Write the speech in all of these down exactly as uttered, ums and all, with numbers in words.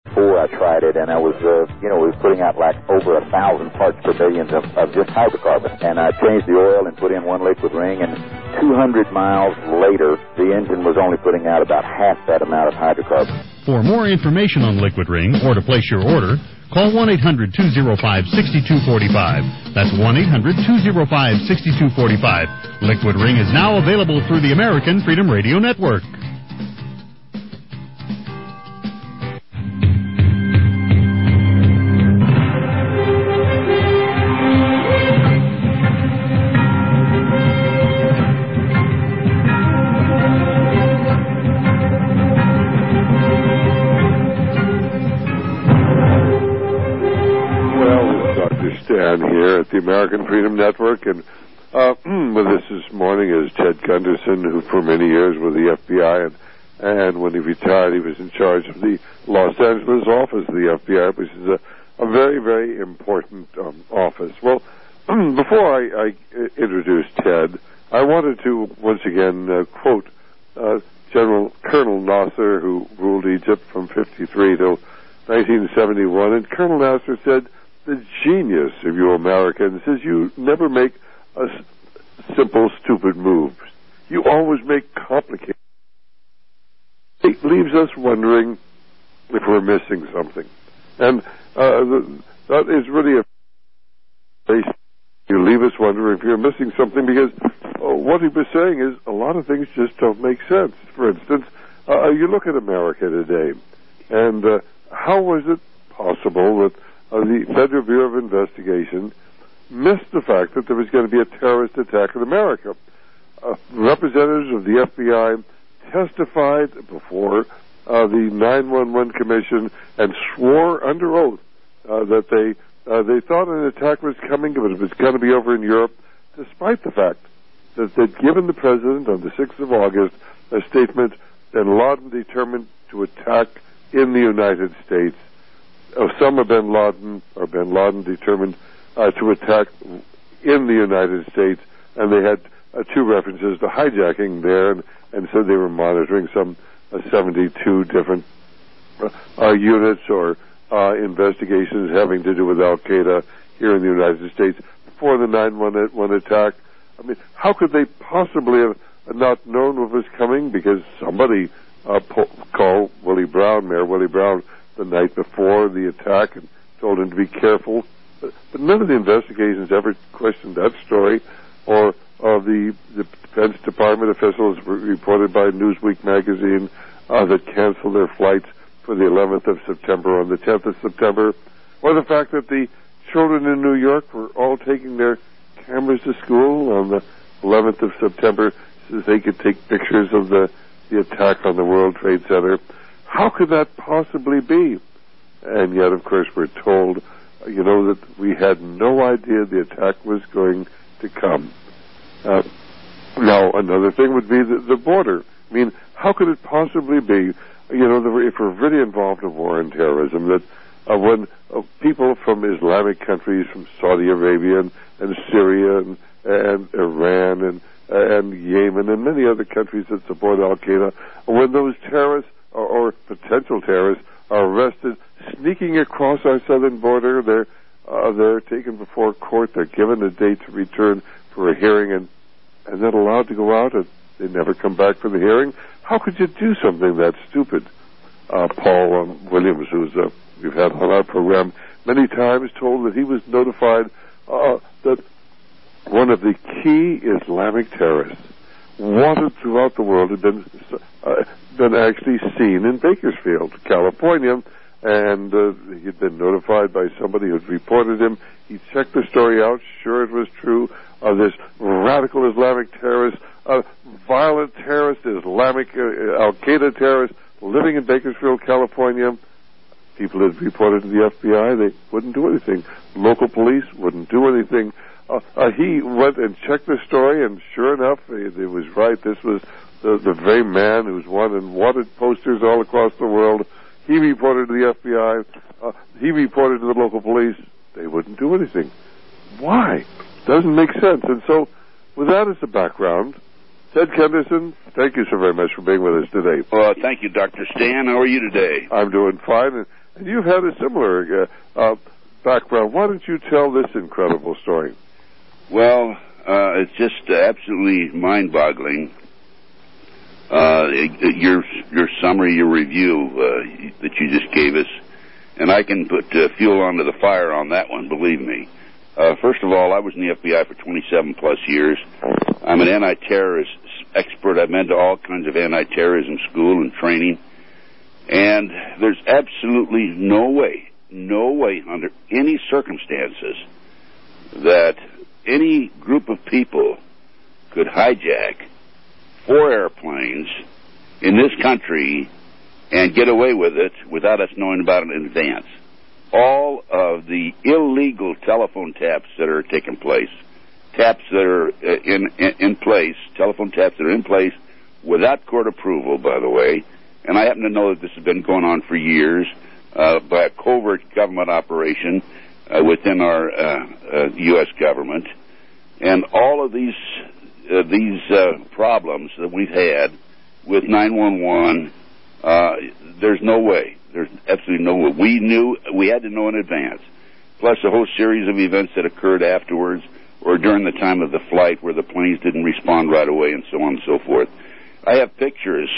Before I tried it, and I was, uh, you know, we was putting out like over a thousand parts per billion of, of just hydrocarbon. And I changed the oil and put in one liquid ring, and two hundred miles later, the engine was only putting out about half that amount of hydrocarbon. For more information on Liquid Ring or to place your order, call one eight hundred two oh five six two four five. That's one eight hundred two oh five six two four five. Liquid Ring is now available through the American Freedom Radio Network. Here at the American Freedom Network, and uh, with us this morning is Ted Gunderson, who for many years was the F B I, and, and when he retired, he was in charge of the Los Angeles office of the F B I, which is a, a very, very important um, office. Well, before I, I introduce Ted, I wanted to once again uh, quote uh, General Colonel Nasser, who ruled Egypt from fifty-three to nineteen seventy-one, and Colonel Nasser said, "The genius of you Americans is you never make a s- simple, stupid move. You always make complicated. It leaves us wondering if we're missing something." And uh, the, that is really a... You leave us wondering if you're missing something, because uh, what he was saying is a lot of things just don't make sense. For instance, uh, you look at America today, and uh, how was it possible that Uh, the Federal Bureau of Investigation missed the fact that there was going to be a terrorist attack in America? Uh, representatives of the F B I testified before uh, the nine one one Commission and swore under oath uh, that they uh, they thought an attack was coming, but it was going to be over in Europe, despite the fact that they'd given the President on the sixth of August a statement that bin Laden determined to attack in the United States. Osama bin Laden, or bin Laden determined uh, to attack in the United States, and they had uh, two references to hijacking there, and, and said they were monitoring some uh, seventy-two different uh, uh, units or uh, investigations having to do with Al-Qaeda here in the United States before the nine one one attack. I mean, how could they possibly have not known what was coming? Because somebody uh, po- called Willie Brown, Mayor Willie Brown, the night before the attack and told him to be careful. But, but none of the investigations ever questioned that story, or uh, the, the Defense Department officials were reported by Newsweek magazine uh, that canceled their flights for the eleventh of September on the tenth of September, or the fact that the children in New York were all taking their cameras to school on the eleventh of September so they could take pictures of the, the attack on the World Trade Center. How could that possibly be? And yet, of course, we're told, you know, that we had no idea the attack was going to come. Uh, now, another thing would be the, the border. I mean, how could it possibly be, you know, that if we're really involved in war and terrorism, that uh, when uh, people from Islamic countries, from Saudi Arabia and, and Syria and, and Iran and, and Yemen and many other countries that support Al-Qaeda, when those terrorists or, or potential terrorists are arrested, sneaking across our southern border, they're uh, they're taken before court, they're given a date to return for a hearing, and, and then allowed to go out, and they never come back for the hearing. How could you do something that stupid? Uh, Paul um, Williams, who's uh, we've had on our program many times, told that he was notified uh, that one of the key Islamic terrorists wanted throughout the world had been uh, been actually seen in Bakersfield, California, and uh, he'd been notified by somebody who'd reported him. He checked the story out, sure it was true. Uh, this radical Islamic terrorist, uh, violent terrorist, Islamic uh, Al-Qaeda terrorist living in Bakersfield, California. People had reported to the F B I. They wouldn't do anything. Local police wouldn't do anything. Uh, uh, he went and checked the story, and sure enough, it, it was right. This was the, the very man who's wanted wanted posters all across the world. He reported to the F B I. Uh, he reported to the local police. They wouldn't do anything. Why? Doesn't make sense. And so, with that as the background, Ted Gunderson, thank you so very much for being with us today. Well, thank you, Doctor Stan. How are you today? I'm doing fine. And, And you've had a similar uh, uh, background. Why don't you tell this incredible story? Well, uh, it's just uh, absolutely mind-boggling. Uh, your your summary, your review uh, that you just gave us, and I can put uh, fuel onto the fire on that one, believe me. Uh, first of all, I was in the F B I for twenty-seven plus years. I'm an anti-terrorist expert. I've been to all kinds of anti-terrorism school and training. And there's absolutely no way, no way under any circumstances that any group of people could hijack four airplanes in this country and get away with it without us knowing about it in advance. All of the illegal telephone taps that are taking place, taps that are in, in, in place, telephone taps that are in place without court approval, by the way, and I happen to know that this has been going on for years uh, by a covert government operation uh, within our uh, uh, U S government, and all of these uh, these uh, problems that we've had with nine one one, uh, there's no way. There's absolutely no way. We knew, we had to know in advance, plus a whole series of events that occurred afterwards or during the time of the flight where the planes didn't respond right away and so on and so forth. I have pictures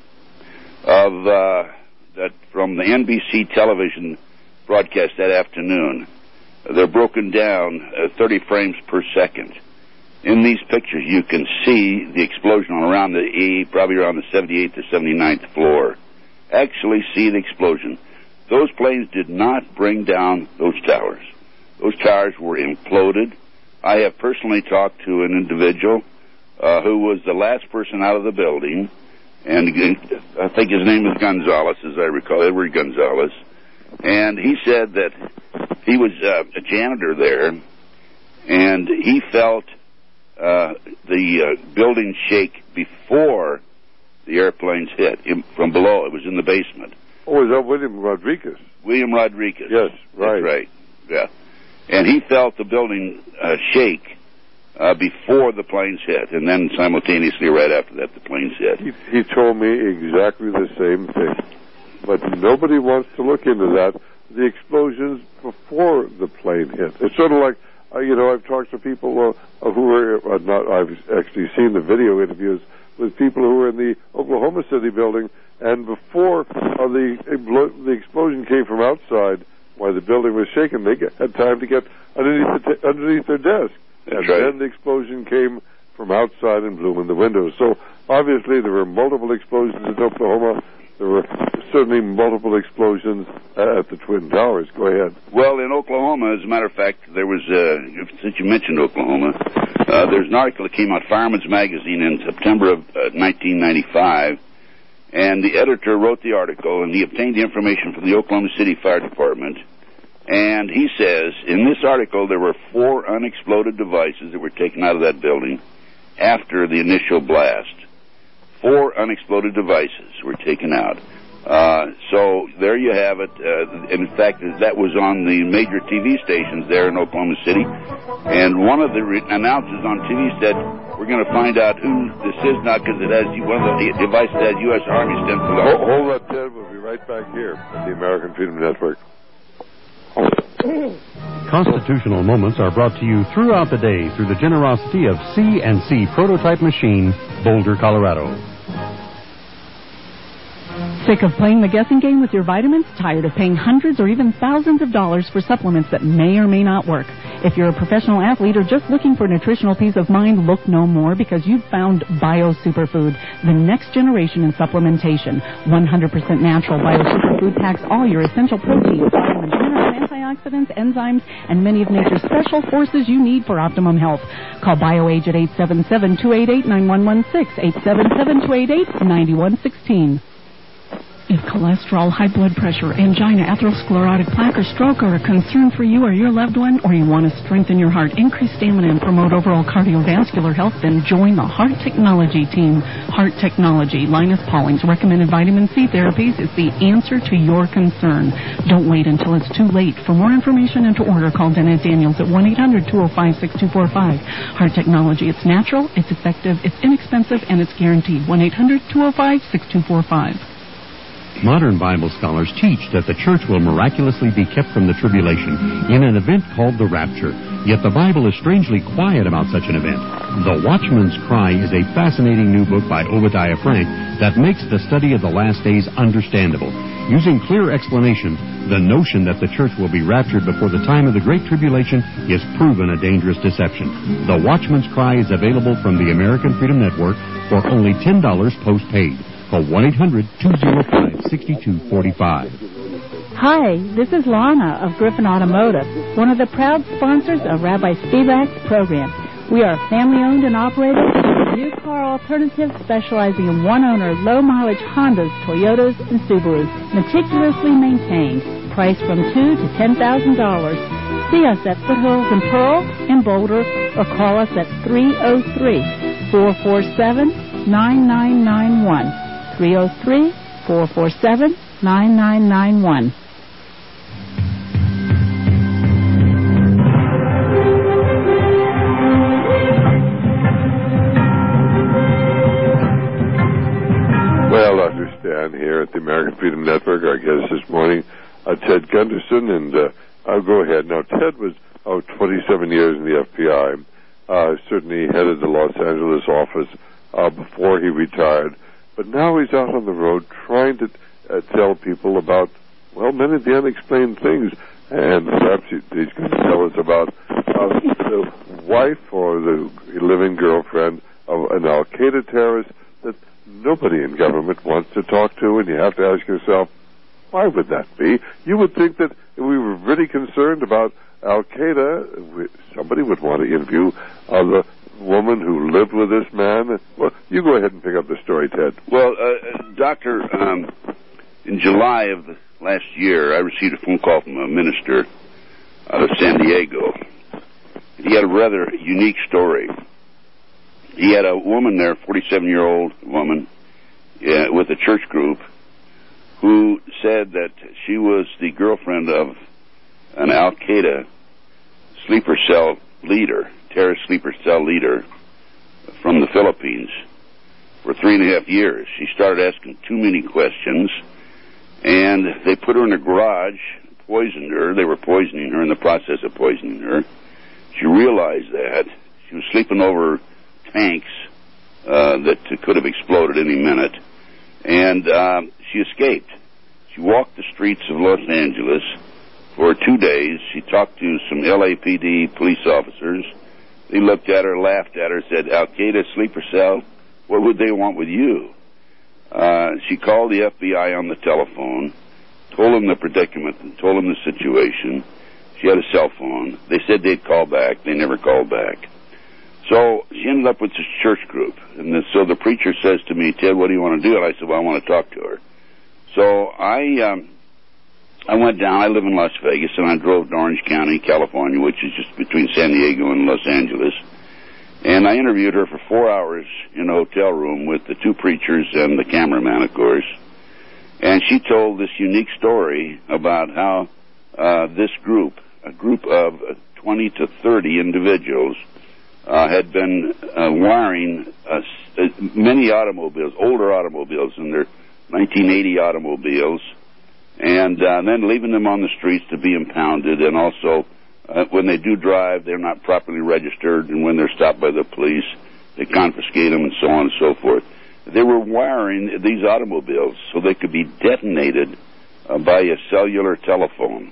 of uh, that from the N B C television broadcast that afternoon. They're broken down uh, thirty frames per second. In these pictures, you can see the explosion around the E, probably around the seventy-eighth or seventy-ninth floor. Actually see the explosion. Those planes did not bring down those towers. Those towers were imploded. I have personally talked to an individual uh, who was the last person out of the building, and I think his name is Gonzalez, as I recall, Edward Gonzalez, and he said that he was uh, a janitor there, and he felt uh, the uh, building shake before the airplanes hit him from below. It was in the basement. Oh, is that William Rodriguez? William Rodriguez. Yes, right. That's right, yeah. And he felt the building uh, shake uh, before the planes hit, and then simultaneously right after that, the planes hit. He, he told me exactly the same thing. But nobody wants to look into that, the explosions before the plane hit. It's sort of like, uh, you know, I've talked to people uh, who are, uh, not, I've actually seen the video interviews with people who were in the Oklahoma City building, and before uh, the the explosion came from outside, while the building was shaking, they get, had time to get underneath the t- underneath their desk. That's and right. Then the explosion came from outside and blew in the windows. So obviously there were multiple explosions in Oklahoma. There were certainly multiple explosions at the Twin Towers. Go ahead. Well, in Oklahoma, as a matter of fact, there was, uh, since you mentioned Oklahoma, uh, there's an article that came out, Fireman's Magazine, in September of uh, nineteen ninety-five, and the editor wrote the article, and he obtained the information from the Oklahoma City Fire Department, and he says, in this article, there were four unexploded devices that were taken out of that building after the initial blast. Four unexploded devices were taken out. Uh, so there you have it. Uh, in fact, that was on the major T V stations there in Oklahoma City. And one of the re- announcers on T V said, we're going to find out who this is now because it has one of the devices has U S Army stenciled on it. Hold, hold that, Ted. We'll be right back here at the American Freedom Network. Constitutional Moments are brought to you throughout the day through the generosity of C and C Prototype Machine, Boulder, Colorado. Sick of playing the guessing game with your vitamins? Tired of paying hundreds or even thousands of dollars for supplements that may or may not work? If you're a professional athlete or just looking for nutritional peace of mind, look no more because you've found Bio Superfood, the next generation in supplementation. one hundred percent natural Bio Superfood packs all your essential proteins, vitamins, minerals, antioxidants, enzymes, and many of nature's special forces you need for optimum health. Call BioAge at eight seven seven, two eight eight, nine one one six, eight seven seven, two eight eight, nine one one six. If cholesterol, high blood pressure, angina, atherosclerotic plaque, or stroke are a concern for you or your loved one, or you want to strengthen your heart, increase stamina, and promote overall cardiovascular health, then join the Heart Technology team. Heart Technology, Linus Pauling's recommended vitamin C therapies, is the answer to your concern. Don't wait until it's too late. For more information and to order, call Dennett Daniels at one eight hundred, two oh five, six two four five. Heart Technology, it's natural, it's effective, it's inexpensive, and it's guaranteed. one eight hundred, two oh five, six two four five. Modern Bible scholars teach that the church will miraculously be kept from the tribulation in an event called the rapture. Yet the Bible is strangely quiet about such an event. The Watchman's Cry is a fascinating new book by Obadiah Frank that makes the study of the last days understandable. Using clear explanation, the notion that the church will be raptured before the time of the Great Tribulation is proven a dangerous deception. The Watchman's Cry is available from the American Freedom Network for only ten dollars postpaid. Call one eight hundred two oh five six two four five. Hi, this is Lana of Griffin Automotive, one of the proud sponsors of Rabbi Spivak's program. We are family-owned and operated, new car alternatives specializing in one-owner, low-mileage Hondas, Toyotas, and Subarus, meticulously maintained, priced from two to ten thousand dollars. See us at Foothills and Pearl in Boulder, or call us at three oh three, four four seven, nine nine nine one. three oh three, four four seven, nine nine nine one. Well, Doctor Stan here at the American Freedom Network. Our guest this morning, uh, Ted Gunderson, and uh, I'll go ahead. Now, Ted was oh, twenty-seven years in the F B I, uh, certainly headed the Los Angeles office uh, before he retired. But now he's out on the road trying to uh, tell people about, well, many of the unexplained things. And perhaps he, he's going to tell us about uh, the wife or the living girlfriend of an Al-Qaeda terrorist that nobody in government wants to talk to. And you have to ask yourself, why would that be? You would think that if we were really concerned about Al-Qaeda, we, somebody would want to interview uh, the woman who lived with this man. Well, you go ahead and pick up the story, Ted. Well, uh, Doctor, um, in July of last year, I received a phone call from a minister out of San Diego. He had a rather unique story. He had a woman there, forty-seven-year-old woman, uh, with a church group, who said that she was the girlfriend of an Al-Qaeda sleeper cell leader, terrorist sleeper cell leader from the Philippines for three and a half years. She started asking too many questions, and they put her in a garage, poisoned her. They were poisoning her, in the process of poisoning her. She realized that. She was sleeping over tanks uh, that could have exploded any minute, and um, she escaped. She walked the streets of Los Angeles for two days. She talked to some L A P D police officers. They looked at her, laughed at her, said, Al-Qaeda sleeper cell? What would they want with you? Uh, she called the F B I on the telephone, told them the predicament, and told them the situation. She had a cell phone. They said they'd call back. They never called back. So she ended up with this church group. And the, so the preacher says to me, Ted, what do you want to do? And I said, well, I want to talk to her. So I um, I went down. I live in Las Vegas, and I drove to Orange County, California, which is just between San Diego and Los Angeles. And I interviewed her for four hours in a hotel room with the two preachers and the cameraman, of course. And she told this unique story about how uh, this group, a group of twenty to thirty individuals, uh, had been uh, wiring uh, many automobiles, older automobiles, in their nineteen eighty automobiles, and uh, then leaving them on the streets to be impounded, and also uh, when they do drive, they're not properly registered, and when they're stopped by the police, they confiscate them, and so on and so forth. They were wiring these automobiles so they could be detonated uh, by a cellular telephone.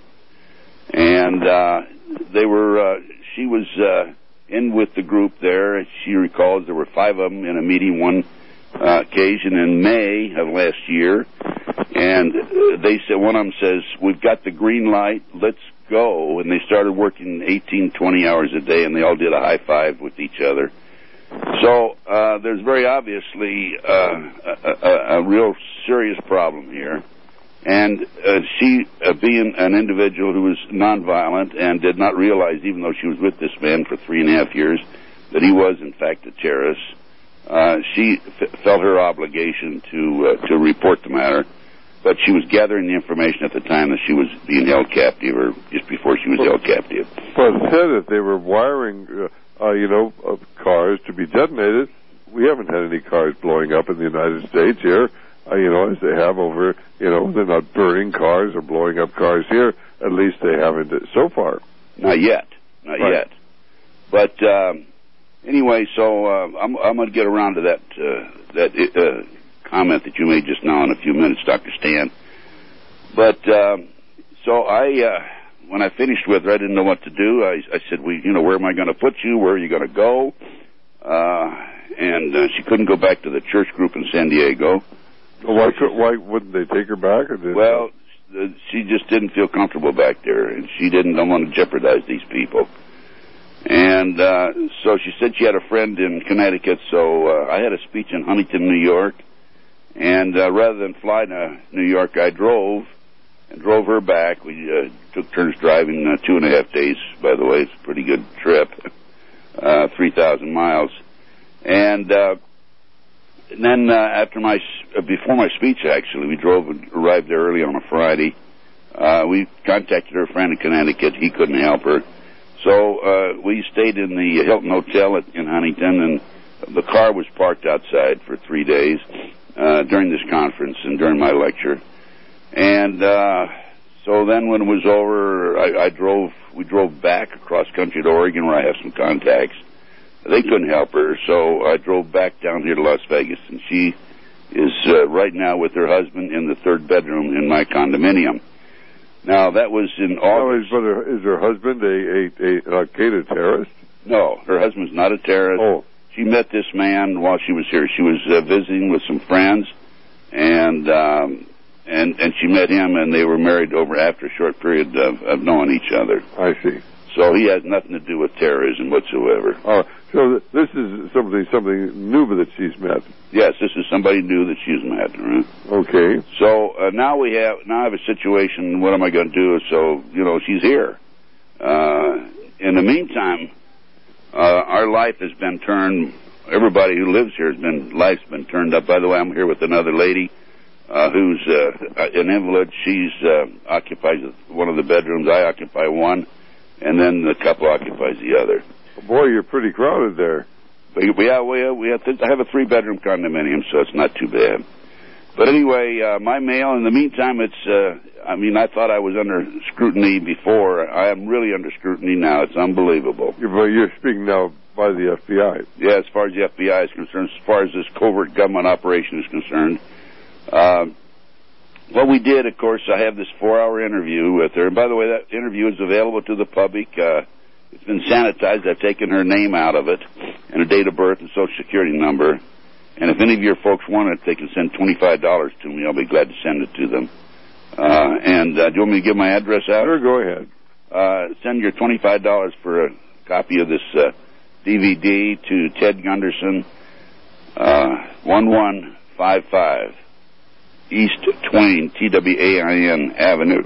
And uh, they were, uh, she was uh, in with the group there. She recalls there were five of them in a meeting one uh, occasion in May of last year. And they said, one of them says, we've got the green light, let's go. And they started working eighteen, twenty hours a day, and they all did a high five with each other. So uh, there's very obviously uh, a, a, a real serious problem here. And uh, she, uh, being an individual who was nonviolent and did not realize, even though she was with this man for three and a half years, that he was, in fact, a terrorist, uh, she f- felt her obligation to uh, to report the matter. But she was gathering the information at the time that she was being held captive, or just before she was well, held captive. Well, it said that they were wiring... Uh, Uh, you know, of cars to be detonated. We haven't had any cars blowing up in the United States here. uh, you know, as they have over, you know, they're not burning cars or blowing up cars here. At least they haven't so far. Not yet. Not right. yet. But um, anyway, so uh, I'm, I'm going to get around to that uh, that uh, comment that you made just now in a few minutes, Doctor Stan. But um, so I, uh, when I finished with her, I didn't know what to do. I, I said, "We, you know, where am I going to put you? Where are you going to go?" Uh, and uh, she couldn't go back to the church group in San Diego. Well, why? Could, why wouldn't they take her back? Or did well, they? She just didn't feel comfortable back there, and she didn't want to jeopardize these people. And uh, so she said she had a friend in Connecticut, so uh, I had a speech in Huntington, New York, and uh, rather than fly to New York, I drove and drove her back. We uh, took turns driving uh, two and a half days, by the way. It's a pretty good trip, uh, three thousand miles. And, uh, and then uh, after my, uh, before my speech, actually, we drove and arrived there early on a Friday. Uh, we contacted her friend in Connecticut. He couldn't help her. So uh, we stayed in the Hilton Hotel at, in Huntington, and the car was parked outside for three days uh, during this conference and during my lecture. And uh, so then when it was over, I, I drove. We drove back across country to Oregon, where I have some contacts. They couldn't help her, so I drove back down here to Las Vegas, and she is uh, right now with her husband in the third bedroom in my condominium. Now, that was in August. No, is, her, is her husband a, a, a Al-Qaeda terrorist? No, her husband's not a terrorist. Oh. She met this man while she was here. She was uh, visiting with some friends, and um, and and she met him, and they were married over after a short period of, of knowing each other. I see. So he has nothing to do with terrorism whatsoever. Oh, so th- this is something something new that she's met. Yes, this is somebody new that she's met. Right? Okay. So uh, now we have now I have a situation. What am I going to do? So you know she's here. Uh, in the meantime, uh, our life has been turned. Everybody who lives here has been life's been turned up. By the way, I'm here with another lady uh, who's uh, an invalid. She's uh, occupies one of the bedrooms. I occupy one. And then the couple occupies the other. Boy, you're pretty crowded there. But we have, we have, we have th- I have a three-bedroom condominium, so it's not too bad. But anyway, uh, my mail, in the meantime, it's, uh, I mean, I thought I was under scrutiny before. I am really under scrutiny now. It's unbelievable. You're, you're speaking now by the F B I. Yeah, as far as the F B I is concerned, as far as this covert government operation is concerned. Uh, What we did, of course, I have this four-hour interview with her. And by the way, that interview is available to the public. Uh, it's been sanitized. I've taken her name out of it and her date of birth and social security number. And if any of your folks want it, they can send twenty-five dollars to me. I'll be glad to send it to them. Uh, and uh, do you want me to give my address out? Sure, go ahead. Uh, send your twenty-five dollars for a copy of this uh, D V D to Ted Gunderson, uh, one one five five. East Twain, T W A I N Avenue,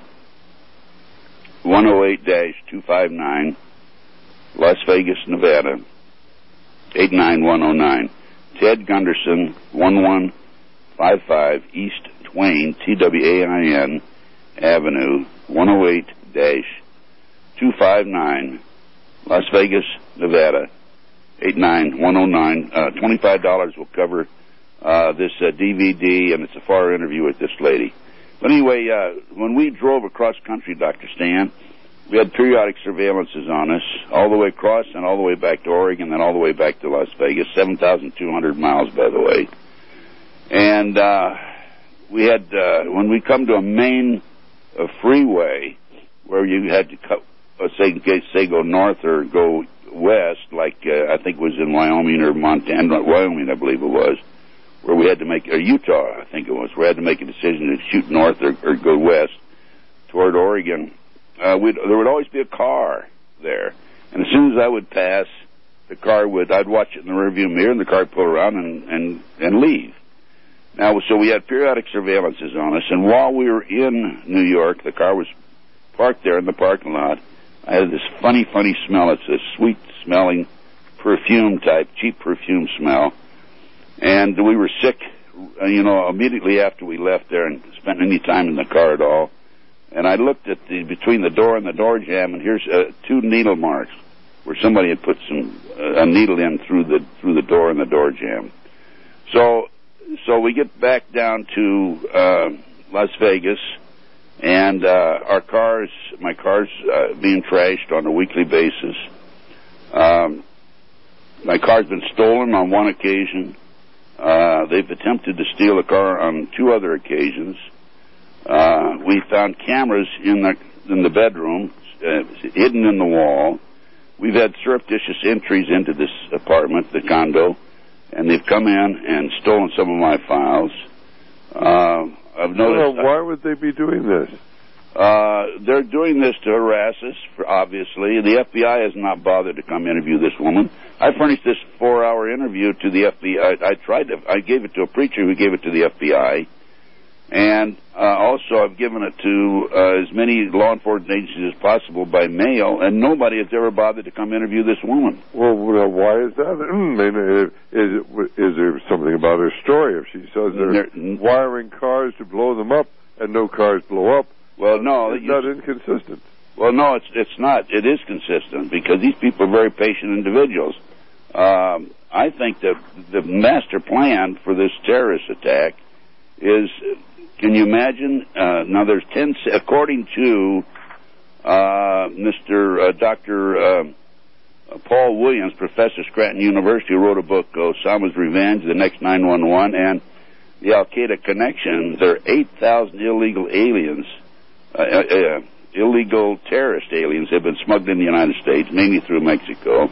one oh eight dash two five nine, Las Vegas, Nevada, eight nine one oh nine. Ted Gunderson, one one five five East Twain, T W A I N Avenue, one oh eight dash two five nine, Las Vegas, Nevada, eight nine one oh nine. Uh, twenty-five dollars will cover Uh, this uh, D V D, and it's a far interview with this lady. But anyway, uh, when we drove across country, Doctor Stan, we had periodic surveillances on us all the way across and all the way back to Oregon and all the way back to Las Vegas, seven thousand two hundred miles, by the way. And uh, we had, uh, when we come to a main uh, freeway where you had to, cut, uh, say, say, go north or go west, like uh, I think it was in Wyoming or Montana, Wyoming, I believe it was, where we had to make, or Utah, I think it was, where we had to make a decision to shoot north or, or go west toward Oregon. Uh, we'd, there would always be a car there. And as soon as I would pass, the car would, I'd watch it in the rearview mirror, and the car would pull around and, and, and leave. Now, so we had periodic surveillances on us, and while we were in New York, the car was parked there in the parking lot. I had this funny, funny smell. It's a sweet-smelling perfume type, cheap perfume smell. And we were sick, uh, you know, immediately after we left there and spent any time in the car at all. And I looked at the between the door and the door jamb, and here's uh, two needle marks where somebody had put some uh, a needle in through the through the door and the door jamb. So so we get back down to uh, Las Vegas, and uh, our cars, my car's uh, being trashed on a weekly basis. Um, my car's been stolen on one occasion. Uh, they've attempted to steal a car on two other occasions. Uh, we found cameras in the in the bedroom, uh, hidden in the wall. We've had surreptitious entries into this apartment, the condo, and they've come in and stolen some of my files. Uh, I've noticed. Well, why would they be doing this? Uh, they're doing this to harass us, for, obviously. The F B I has not bothered to come interview this woman. I furnished this four-hour interview to the F B I. I, I tried to. I gave it to a preacher who gave it to the F B I, and uh, also I've given it to uh, as many law enforcement agencies as possible by mail, and nobody has ever bothered to come interview this woman. Well, well why is that? Is, it, is there something about her story? If she says they're, they're wiring cars to blow them up, and no cars blow up. Well, no, it's not inconsistent. Well, no, it's it's not. It is consistent because these people are very patient individuals. Um, I think that the master plan for this terrorist attack is. Can you imagine? Uh, now, there's ten. According to uh, Mister Uh, Doctor Uh, Paul Williams, professor at Scranton University, who wrote a book, Osama's Revenge: The Next nine one one, and the Al Qaeda Connection. There are eight thousand illegal aliens. Uh, uh, illegal terrorist aliens have been smuggled in the United States, mainly through Mexico,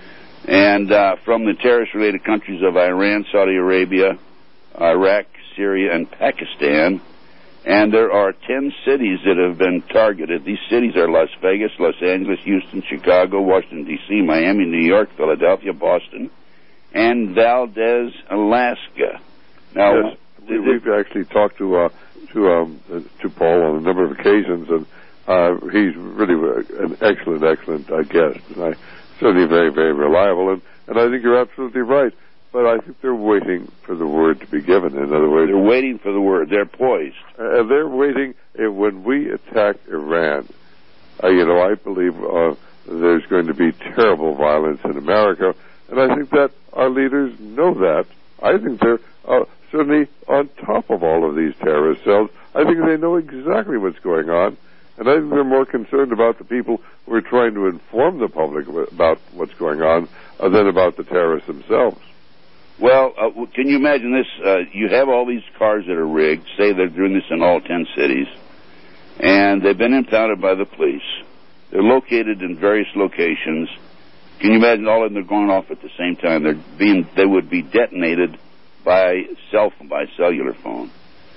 and uh, from the terrorist-related countries of Iran, Saudi Arabia, Iraq, Syria, and Pakistan. And there are ten cities that have been targeted. These cities are Las Vegas, Los Angeles, Houston, Chicago, Washington, D C, Miami, New York, Philadelphia, Boston, and Valdez, Alaska. Now, yes, we, we've actually talked to uh, to um, uh, to Paul on a number of occasions, and uh, he's really an excellent, excellent uh, guest, and I certainly very, very reliable. And, and I think you're absolutely right. But I think they're waiting for the word to be given. In other words, they're waiting for the word. They're poised. Uh, they're waiting. Uh, when we attack Iran, uh, you know, I believe uh, there's going to be terrible violence in America, and I think that our leaders know that. I think they're uh, certainly on top of all of these terrorist cells. I think they know exactly what's going on, and I think they're more concerned about the people who are trying to inform the public about what's going on uh, than about the terrorists themselves. Well, uh, can you imagine this? Uh, you have all these cars that are rigged. Say they're doing this in all ten cities, and they've been impounded by the police. They're located in various locations. Can you imagine all of them are going off at the same time? They're being, they would be detonated by cell phone, by cellular phone.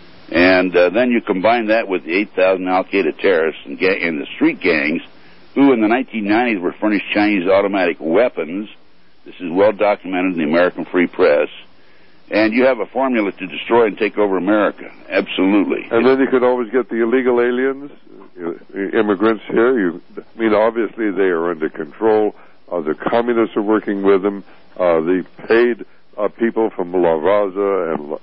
And uh, then you combine that with the eight thousand Al Qaeda terrorists and, ga- and the street gangs, who in the nineteen nineties were furnished Chinese automatic weapons. This is well documented in the American Free Press. And you have a formula to destroy and take over America. Absolutely. And then you could always get the illegal aliens, immigrants here. You, I mean, obviously they are under control. Uh, the communists are working with them. Uh, the paid uh, people from La Raza and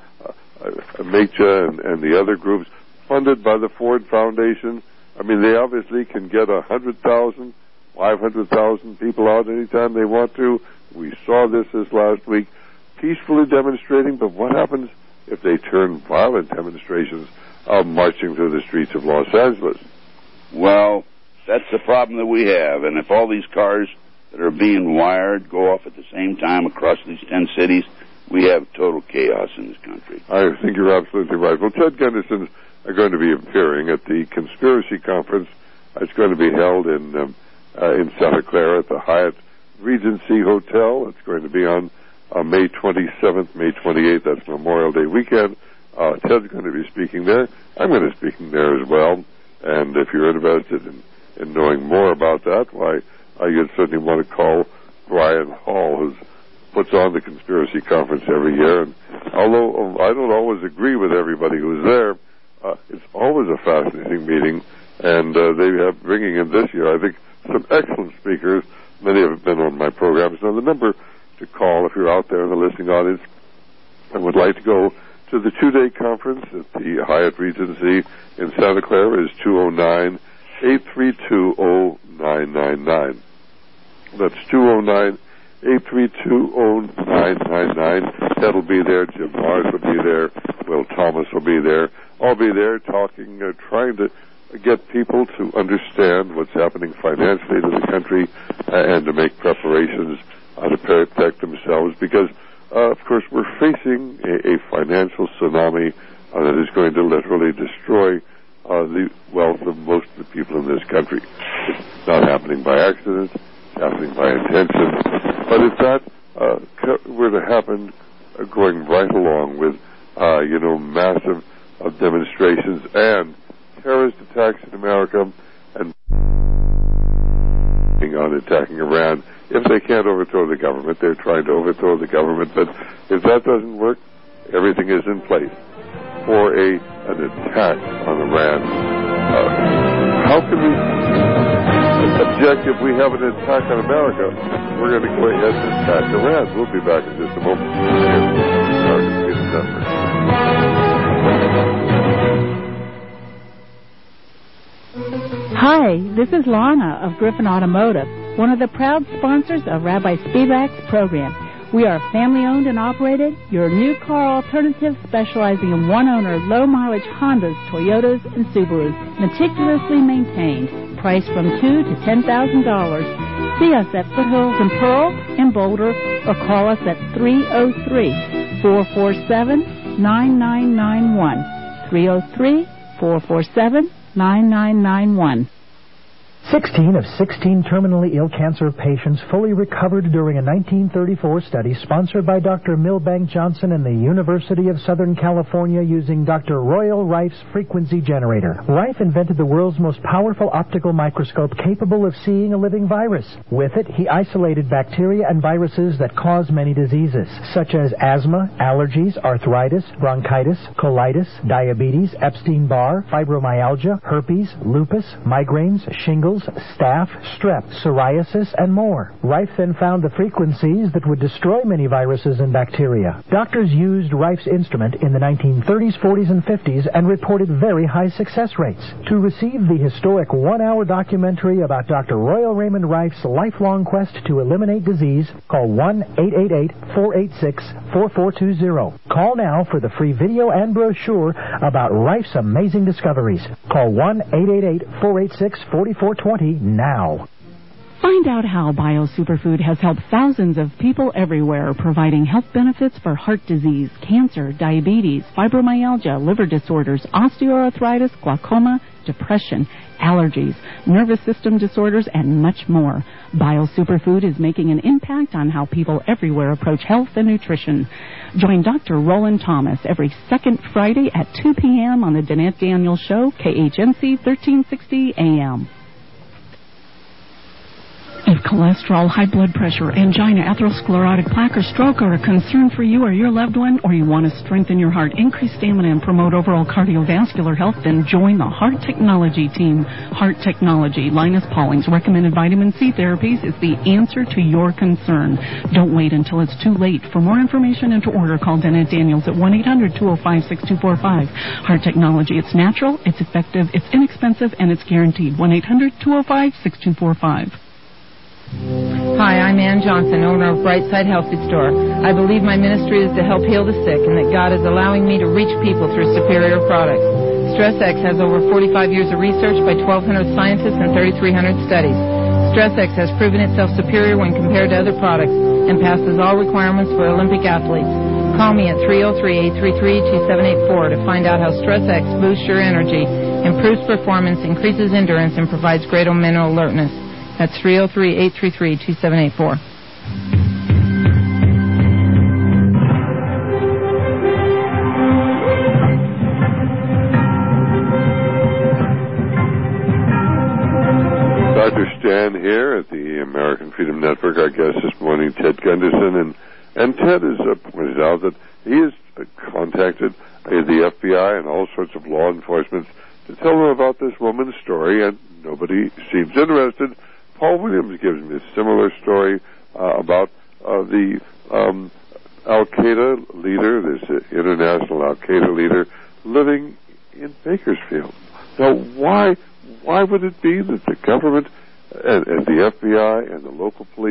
uh, Mecha and, and the other groups, funded by the Ford Foundation. I mean, they obviously can get a hundred thousand, five hundred thousand people out anytime they want to. We saw this this last week, peacefully demonstrating, but what happens if they turn violent demonstrations uh, marching through the streets of Los Angeles? Well, that's the problem that we have, and if all these cars that are being wired go off at the same time across these ten cities, we have total chaos in this country. I think you're absolutely right. Well, Ted Gunderson are going to be appearing at the Conspiracy Conference. It's going to be held in um, uh, in Santa Clara at the Hyatt Regency Hotel. It's going to be on uh, May twenty-seventh, May twenty-eighth. That's Memorial Day weekend. Uh, Ted's going to be speaking there. I'm going to be speaking there as well. And if you're interested in, in knowing more about that, why, uh, you'd certainly want to call Brian Hall, who puts on the Conspiracy Conference every year. And although I don't always agree with everybody who's there, uh, it's always a fascinating meeting. And uh, they have bringing in this year, I think, some excellent speakers. Many have been on my programs. Now, the number to call if you're out there in the listening audience and would like to go to the two-day conference at the Hyatt Regency in Santa Clara is two oh nine, eight three two, oh nine nine nine. That's two oh nine, eight three two, oh nine nine nine. Ted will be there. Jim Mars will be there. Will Thomas will be there. I'll be there talking, uh, trying to get people to understand what's happening financially to the country uh, and to make preparations uh, to protect themselves because, uh, of course, we're facing a, a financial tsunami uh, that is going to literally destroy uh, the wealth of most of the people in this country. It's not happening by accident. It's happening by intention. But if that uh, were to happen uh, going right along with, uh, you know, massive uh, demonstrations and terrorist attacks in America and on attacking Iran. If they can't overthrow the government, they're trying to overthrow the government. But if that doesn't work, everything is in place for a an attack on Iran. Uh, how can we object if we have an attack on America? We're going to go ahead and attack Iran. We'll be back in just a moment. American Freedom Network. Hi, this is Lana of Griffin Automotive, one of the proud sponsors of Rabbi Spivak's program. We are family-owned and operated, your new car alternative specializing in one-owner, low-mileage Hondas, Toyotas, and Subarus, meticulously maintained, priced from two to ten thousand dollars. See us at Foothills in Pearl and Boulder, or call us at three oh three, four four seven, nine nine nine one. three oh three, four four seven, nine nine nine one. sixteen of sixteen terminally ill cancer patients fully recovered during a nineteen thirty-four study sponsored by Doctor Milbank Johnson and the University of Southern California using Doctor Royal Rife's frequency generator. Rife invented the world's most powerful optical microscope capable of seeing a living virus. With it, he isolated bacteria and viruses that cause many diseases, such as asthma, allergies, arthritis, bronchitis, colitis, diabetes, Epstein-Barr, fibromyalgia, herpes, lupus, migraines, shingles, staph, strep, psoriasis, and more. Rife then found the frequencies that would destroy many viruses and bacteria. Doctors used Rife's instrument in the nineteen thirties, forties, and fifties and reported very high success rates. To receive the historic one-hour documentary about Doctor Royal Raymond Rife's lifelong quest to eliminate disease, call one eight eight eight, four eight six, four four two zero. Call now for the free video and brochure about Rife's amazing discoveries. Call one eight eight eight, four eight six, four four two zero now. Find out how BioSuperfood has helped thousands of people everywhere, providing health benefits for heart disease, cancer, diabetes, fibromyalgia, liver disorders, osteoarthritis, glaucoma, depression, allergies, nervous system disorders, and much more. BioSuperfood is making an impact on how people everywhere approach health and nutrition. Join Doctor Roland Thomas every second Friday at two p.m. on the Danette Daniels Show, K H N C thirteen sixty A M. If cholesterol, high blood pressure, angina, atherosclerotic plaque, or stroke are a concern for you or your loved one, or you want to strengthen your heart, increase stamina, and promote overall cardiovascular health, then join the Heart Technology team. Heart Technology, Linus Pauling's recommended vitamin C therapies, is the answer to your concern. Don't wait until it's too late. For more information and to order, call Danette Daniels at one eight hundred, two oh five, six two four five. Heart Technology, it's natural, it's effective, it's inexpensive, and it's guaranteed. one eight hundred, two oh five, six two four five. Hi, I'm Ann Johnson, owner of Brightside Healthy Store. I believe my ministry is to help heal the sick and that God is allowing me to reach people through superior products. StressX has over forty-five years of research by twelve hundred scientists and thirty-three hundred studies. StressX has proven itself superior when compared to other products and passes all requirements for Olympic athletes. Call me at three oh three, eight three three, two seven eight four to find out how StressX boosts your energy, improves performance, increases endurance, and provides greater mental alertness. That's three oh three, eight three three, two seven eight four. Doctor Stan here at the American Freedom Network. Our guest this morning, Ted Gunderson. And, and Ted has uh, pointed out that he has uh, contacted uh, the F B I and all sorts of law enforcement to tell them about this woman's story, and nobody seems interested. Paul Williams gives me a similar story uh, about uh, the um, Al-Qaeda leader, this uh, international Al-Qaeda leader, living in Bakersfield. Now, why why would it be that the government and, and the F B I and the local police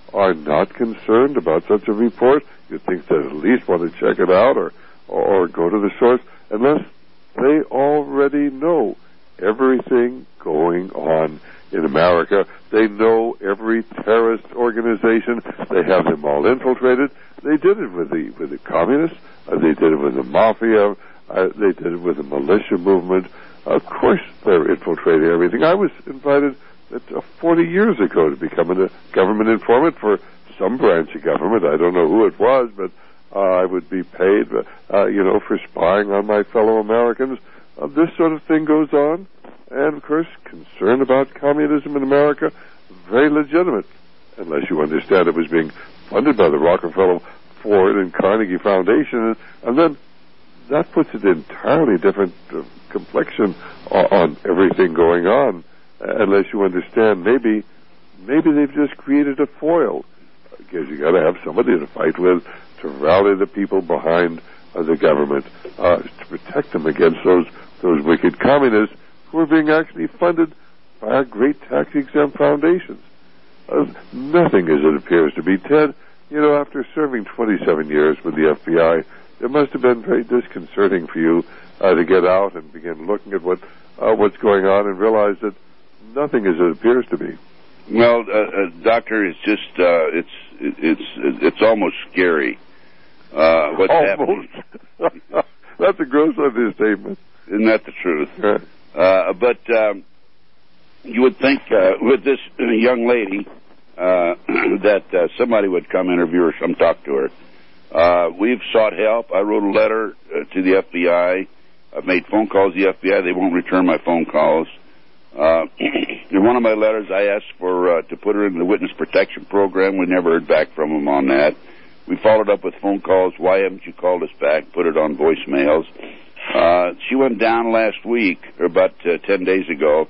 are not concerned about such a report. You'd think they'd at least want to check it out or, or go to the source, unless they already know everything going on in America. They know every terrorist organization. They have them all infiltrated. They did it with the with the communists. Uh, they did it with the mafia. Uh, they did it with the militia movement. Of course, they're infiltrating everything. I was invited uh, forty years ago to become a government informant for some branch of government. I don't know who it was, but uh, I would be paid, uh, you know, for spying on my fellow Americans. Uh, this sort of thing goes on. And, of course, concern about communism in America, very legitimate, unless you understand it was being funded by the Rockefeller, Ford, and Carnegie Foundation. And, and then that puts an entirely different uh, complexion on, on everything going on, uh, unless you understand maybe maybe they've just created a foil, because you got to have somebody to fight with, to rally the people behind uh, the government, uh, to protect them against those those wicked communists who are being actually funded by our great tax-exempt foundations. Uh, nothing as it appears to be. Ted, you know, after serving twenty-seven years with the F B I, it must have been very disconcerting for you uh, to get out and begin looking at what uh, what's going on and realize that nothing as it appears to be. Well, uh, uh, Doctor, it's just uh, it's it's it's almost scary. Uh, what's almost. happening? That's a gross understatement. Isn't that the truth? Yeah. Uh, but um, you would think uh, with this young lady uh, that uh, somebody would come interview her, come talk to her. Uh, we've sought help. I wrote a letter uh, to the F B I. I've made phone calls to the F B I. They won't return my phone calls. Uh, in one of my letters, I asked for uh, to put her in the witness protection program. We never heard back from them on that. We followed up with phone calls. Why haven't you called us back? Put it on voicemails. Uh, she went down last week, or about uh, ten days ago.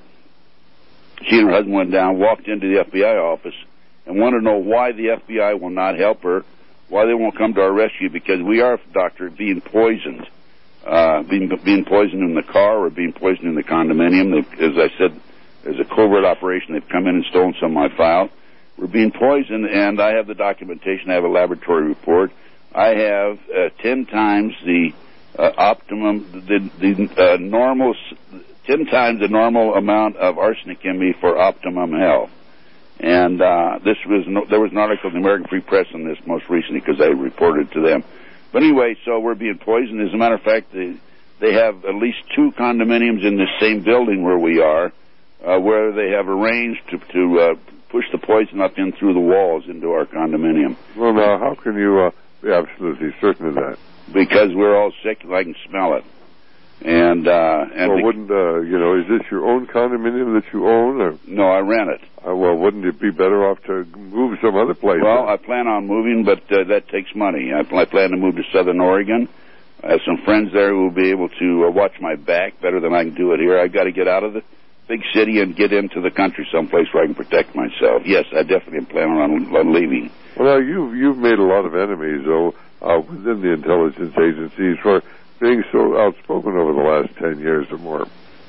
She and her husband went down, walked into the F B I office, and wanted to know why the F B I will not help her, why they won't come to our rescue, because we are, Doctor, being poisoned. Uh, being, being poisoned in the car or being poisoned in the condominium. They've, as I said, there's a covert operation. They've come in and stolen some of my file. We're being poisoned, and I have the documentation. I have a laboratory report. I have uh, ten times the uh, optimum, the, the uh, normal, ten times the normal amount of arsenic in me for optimum health. And uh, this was no, there was an article in the American Free Press on this most recently because I reported to them. But anyway, so we're being poisoned. As a matter of fact, they, they have at least two condominiums in this same building where we are, uh, where they have arranged to, to uh, push the poison up in through the walls into our condominium. Well, now, how can you uh, be absolutely certain of that? Because we're all sick and I can smell it. And, uh, and well, wouldn't, uh, you know, is this your own condominium that you own? Or? No, I rent it. Uh, well, wouldn't it be better off to move some other place? Well, I plan on moving, but uh, that takes money. I, I plan to move to Southern Oregon. I have some friends there who will be able to uh, watch my back better than I can do it here. I've got to get out of the big city and get into the country someplace where I can protect myself. Yes, I definitely am planning on, on leaving. Well, now, you've, you've made a lot of enemies, though, uh, within the intelligence agencies for being so outspoken over the last ten years or more.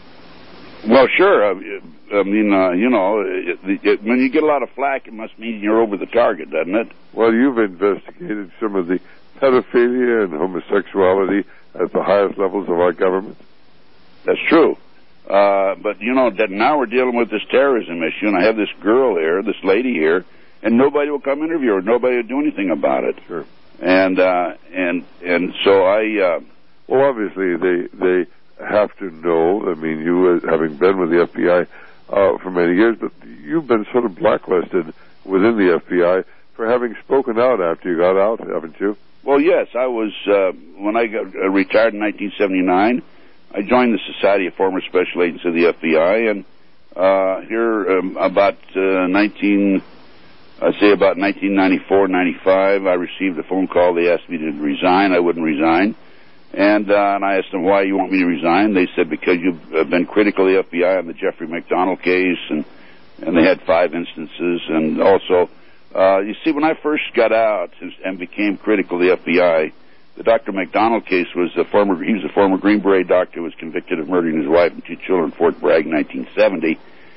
Well, sure. I, I mean, uh, you know, it, it, when you get a lot of flack, it must mean you're over the target, doesn't it? Well, you've investigated some of the pedophilia and homosexuality at the highest levels of our government. That's true. Uh, but, you know, that now we're dealing with this terrorism issue, and I have this girl here, this lady here, and nobody will come interview her. Nobody will do anything about it. Sure. And, uh, and, and so I... Uh, Well, obviously, they they have to know. I mean, you, uh, having been with the F B I uh, for many years, but you've been sort of blacklisted within the F B I for having spoken out after you got out, haven't you? Well, yes. I was, uh, when I got uh, retired in nineteen seventy-nine, I joined the Society of Former Special Agents of the F B I, and uh, here um, about uh, nineteen... I'd say about nineteen ninety-four, ninety-five, I received a phone call. They asked me to resign. I wouldn't resign. And, uh, and I asked them, why you want me to resign? They said, because you've uh, been critical of the F B I on the Jeffrey McDonald case, and, and they had five instances. And also, uh, you see, when I first got out and became critical of the F B I, the Doctor McDonald case was a former, he was a former Green Beret doctor who was convicted of murdering his wife and two children in Fort Bragg in nineteen seventy.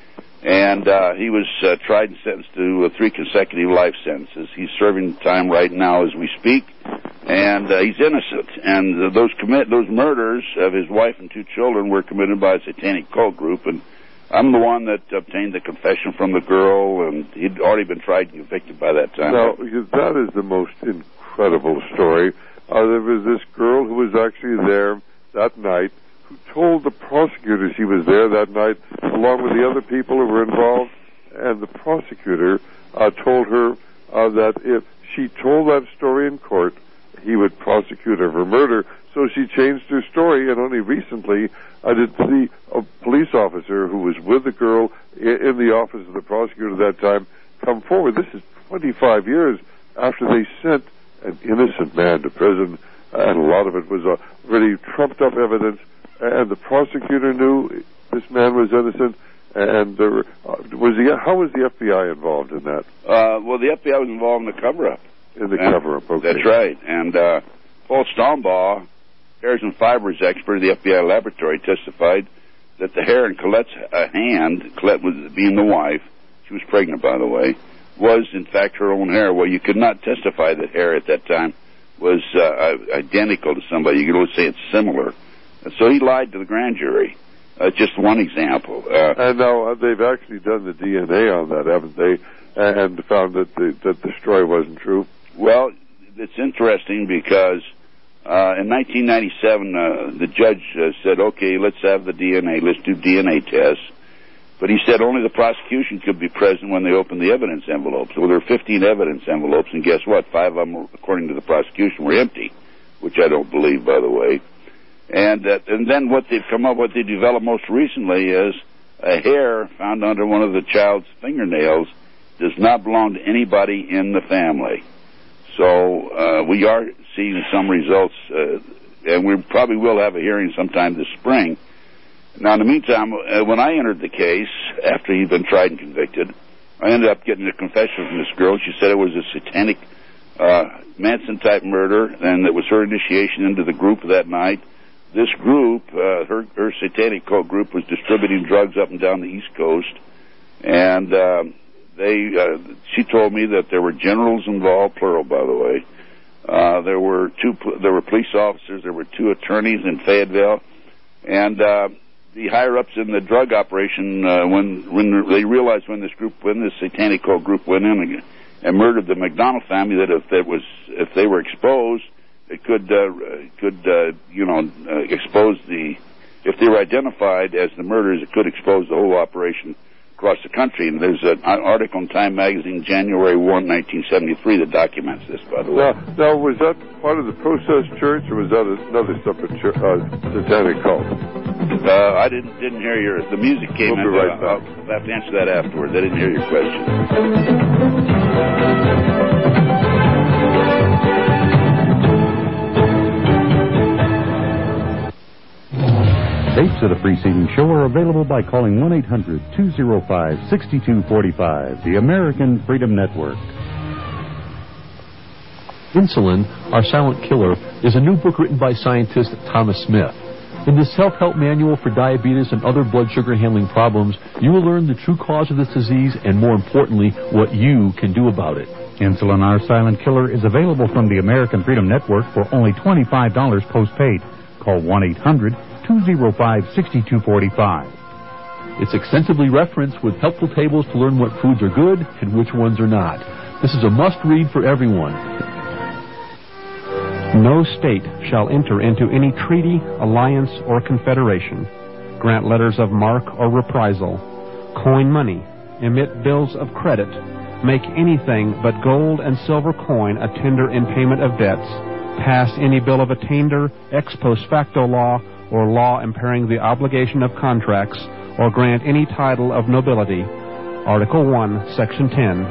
And uh, he was uh, tried and sentenced to uh, three consecutive life sentences. He's serving time right now as we speak, and uh, he's innocent. And uh, those commit those murders of his wife and two children were committed by a satanic cult group. And I'm the one that obtained the confession from the girl, and he'd already been tried and convicted by that time. Now, that is the most incredible story. Uh, there was this girl who was actually there that night, who told the prosecutor she was there that night, along with the other people who were involved, and the prosecutor uh, told her uh, that if she told that story in court, he would prosecute her for murder. So she changed her story, and only recently uh, did the uh, police officer who was with the girl in, in the office of the prosecutor at that time come forward. This is twenty-five years after they sent an innocent man to prison, and a lot of it was uh, really trumped-up evidence. And the prosecutor knew this man was innocent, and there were, uh, was the how was the F B I involved in that? Uh, well, the F B I was involved in the cover-up. In the and cover-up, okay. That's right. And uh, Paul Stombaugh, hairs and fibers expert of the F B I laboratory, testified that the hair in Colette's uh, hand, Colette was being the wife, she was pregnant, by the way, was in fact her own hair. Well, you could not testify that hair at that time was uh, identical to somebody. You could only say it's similar. So he lied to the grand jury. Uh, just one example. Uh, and now uh, they've actually done the D N A on that, haven't they? And found that the, that the story wasn't true. Well, it's interesting because uh, in nineteen ninety-seven, uh, the judge uh, said, okay, let's have the D N A, let's do D N A tests. But he said only the prosecution could be present when they opened the evidence envelopes. Well, there were fifteen evidence envelopes, and guess what? Five of them, according to the prosecution, were empty, which I don't believe, by the way. And uh, and then what they've come up, what they developed most recently is a hair found under one of the child's fingernails does not belong to anybody in the family. So uh, we are seeing some results, uh, and we probably will have a hearing sometime this spring. Now, in the meantime, uh, when I entered the case, after he'd been tried and convicted, I ended up getting a confession from this girl. She said it was a satanic uh, Manson-type murder, and it was her initiation into the group that night. This group, uh, her, her satanic cult group, was distributing drugs up and down the East Coast, and uh, they. Uh, she told me that there were generals involved, plural, by the way. Uh, there were two. There were police officers. There were two attorneys in Fayetteville, and uh, the higher ups in the drug operation, uh, when when they realized when this group, when this satanic cult group went in and, and murdered the McDonald family, that if that was if they were exposed, it could, uh, could uh, you know, uh, expose the, if they were identified as the murderers, it could expose the whole operation across the country. And there's an article in Time Magazine, January first, nineteen seventy-three, that documents this, by the way. Now, now was that part of the Process Church, or was that another separate church, uh, satanic cult? Uh, I didn't didn't hear your, the music came we'll in. Be right uh, back. I'll have to answer that afterwards. I didn't hear your question. Tapes of the preceding show are available by calling one eight hundred two oh five six two four five, the American Freedom Network. Insulin, Our Silent Killer, is a new book written by scientist Thomas Smith. In this self-help manual for diabetes and other blood sugar handling problems, you will learn the true cause of this disease and, more importantly, what you can do about it. Insulin, Our Silent Killer is available from the American Freedom Network for only twenty-five dollars postpaid. Call one eight hundred two oh five six two four five. It's extensively referenced with helpful tables to learn what foods are good and which ones are not. This is a must-read for everyone. No state shall enter into any treaty, alliance, or confederation, grant letters of marque or reprisal, coin money, emit bills of credit, make anything but gold and silver coin a tender in payment of debts, pass any bill of attainder, ex post facto law, or law impairing the obligation of contracts, or grant any title of nobility. Article one, Section ten.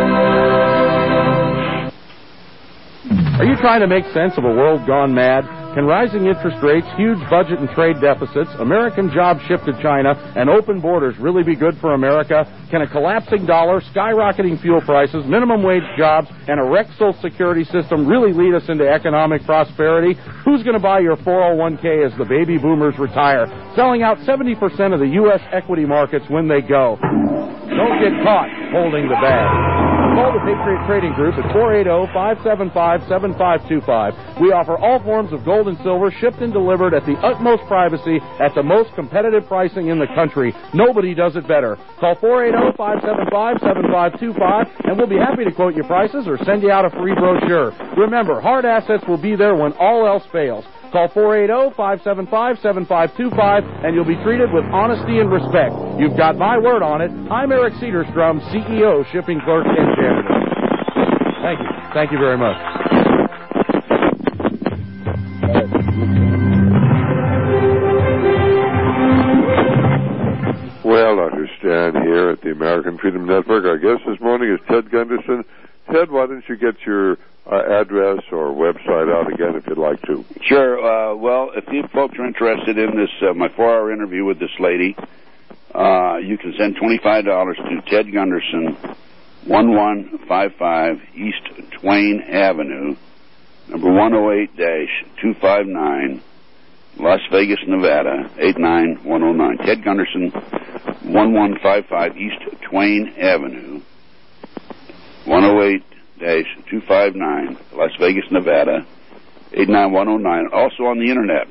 Are you trying to make sense of a world gone mad? Can rising interest rates, huge budget and trade deficits, American jobs shipped to China, and open borders really be good for America? Can a collapsing dollar, skyrocketing fuel prices, minimum wage jobs, and a wrecked Social Security system really lead us into economic prosperity? Who's going to buy your four oh one k as the baby boomers retire, selling out seventy percent of the U S equity markets when they go? Don't get caught holding the bag. Call the Patriot Trading Group at four eight zero, five seven five, seven five two five. We offer all forms of gold and silver shipped and delivered at the utmost privacy at the most competitive pricing in the country. Nobody does it better. Call four eight zero, five seven five, seven five two five and we'll be happy to quote your prices or send you out a free brochure. Remember, hard assets will be there when all else fails. Call four eight zero, five seven five, seven five two five and you'll be treated with honesty and respect. You've got my word on it. I'm Eric Cedarstrom, C E O, Shipping Clerk and Janitor. Thank you. Thank you very much. Well, understand here at the American Freedom Network, our guest this morning is Ted Gunderson. Ted, why don't you get your uh, address or website out again if you'd like to? Sure. Uh, well, if you folks are interested in this, uh, my four-hour interview with this lady, uh, you can send twenty-five dollars to Ted Gunderson, one one five five East Twain Avenue, number one oh eight dash two five nine, Las Vegas, Nevada, eight nine one oh nine. Ted Gunderson, one one five five East Twain Avenue, one oh eight dash two five nine, Las Vegas, Nevada, eight nine one oh nine. Also on the internet,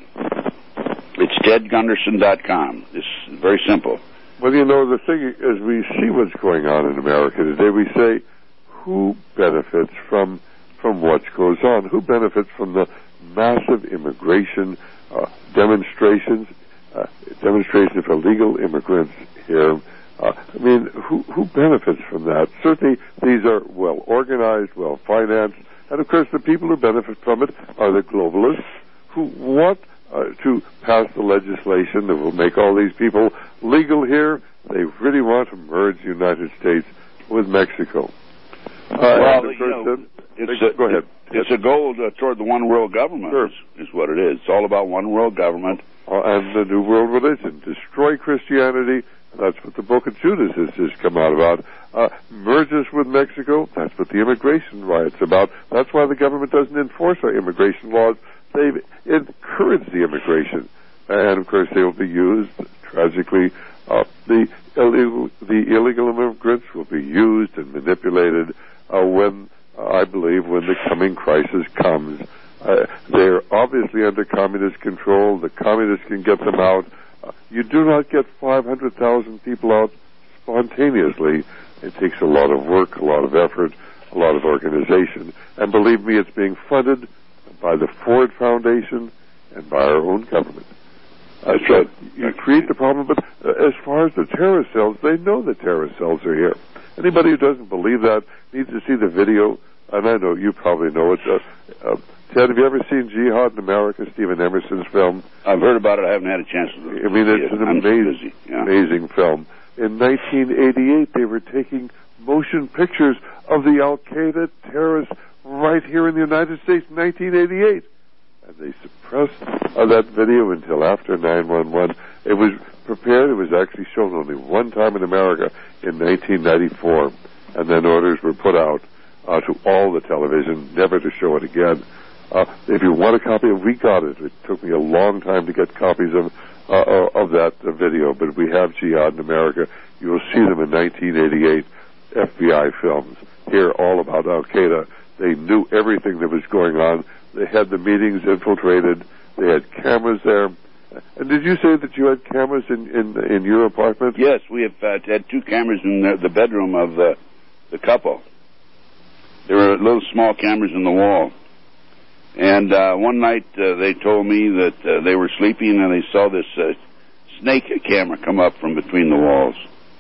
it's ted gunderson dot com. It's very simple. Well, you know, the thing is, we see what's going on in America today. We say, who benefits from from what goes on? Who benefits from the massive immigration uh, demonstrations, uh, demonstrations of illegal immigrants here? Uh, I mean, who who benefits from that? Certainly, these are well organized, well financed, and of course, the people who benefit from it are the globalists who want uh, to pass the legislation that will make all these people legal here. They really want to merge the United States with Mexico. Uh, well, and of you know, then, it's they, a, go ahead. It's a goal uh, toward the one world government. Sure. Is, is what it is. It's all about one world government. Uh, and the new world religion. Destroy Christianity. That's what the book of Judas has just come out about. Uh, merge us with Mexico. That's what the immigration riot's about. That's why the government doesn't enforce our immigration laws. They've encouraged the immigration. And, of course, they will be used, tragically, uh, the illegal, the illegal immigrants will be used and manipulated uh, when, uh, I believe, when the coming crisis comes. Uh, they're obviously under communist control. The communists can get them out. Uh, you do not get five hundred thousand people out spontaneously. It takes a lot of work, a lot of effort, a lot of organization. And believe me, it's being funded by the Ford Foundation and by our own government. Uh, That's so right. You create the problem, but uh, as far as the terrorist cells, they know the terrorist cells are here. Anybody who doesn't believe that needs to see the video, and I know you probably know it. Uh, uh, Ted, have you ever seen Jihad in America, Stephen Emerson's film? I've heard about it. I haven't had a chance to I mean, it's it. an amazing, yeah. amazing film. In nineteen eighty-eight, they were taking motion pictures of the Al-Qaeda terrorists right here in the United States in nineteen eighty-eight. And they suppressed uh, that video until after nine one one. It was prepared. It was actually shown only one time in America in nineteen ninety-four. And then orders were put out uh, to all the television, never to show it again. Uh, if you want a copy of it, we got it. It took me a long time to get copies of uh, of that uh, video, but we have Jihad in America. You will see them in nineteen eighty-eight F B I films. Here, all about Al-Qaeda. They knew everything that was going on. They had the meetings infiltrated. They had cameras there. And did you say that you had cameras in, in, in your apartment? Yes, we have uh, had two cameras in the, the bedroom of the, the couple. There were little small cameras in the wall. And uh, one night uh, they told me that uh, they were sleeping and they saw this uh, snake camera come up from between the walls.